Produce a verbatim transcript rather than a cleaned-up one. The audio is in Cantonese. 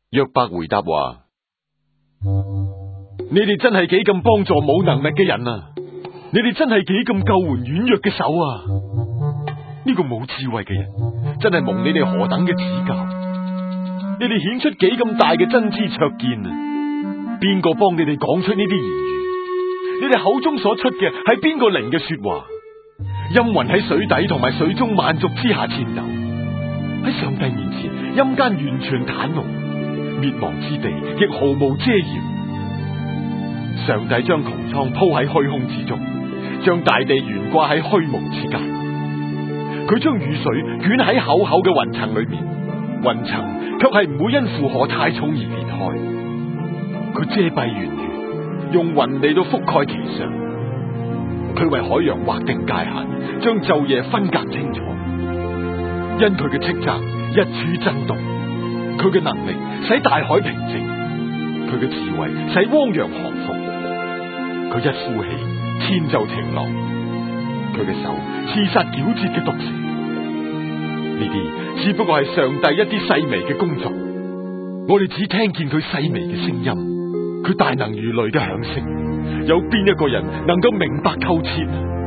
約伯回答話：你哋真係幾咁幫助冇能力嘅人啊！你哋真係幾咁救援軟弱嘅手啊！呢個冇智慧嘅人真係蒙你哋何等嘅指教！你哋顯出幾咁大嘅真知灼見啊！邊個幫你哋講出呢啲言語？你哋口中所出嘅係邊個靈嘅說話？陰魂喺水底同埋水中萬族之下顫抖，喺上帝面前陰間完全袒露，滅亡之地亦毫無遮掩。上帝將穹蒼鋪喺虛空之中，將大地懸掛喺虛無之間。佢將雨水捲喺厚厚嘅雲層裏面，雲層卻係唔會因負荷太重而裂開。佢遮蔽圓月，用雲嚟到覆蓋其上。佢為海洋劃定界限，將晝夜分隔清楚。因佢嘅斥責，一處震動；佢嘅能力使大海平靜；佢嘅智慧使汪洋降服。佢一呼氣，天就停落；佢嘅手刺殺矯捷嘅毒蛇。呢啲只不過係上帝一啲細微嘅工作，我哋只聽見佢細微嘅聲音，佢大能如雷嘅響聲。有邊一個人能夠明白透徹？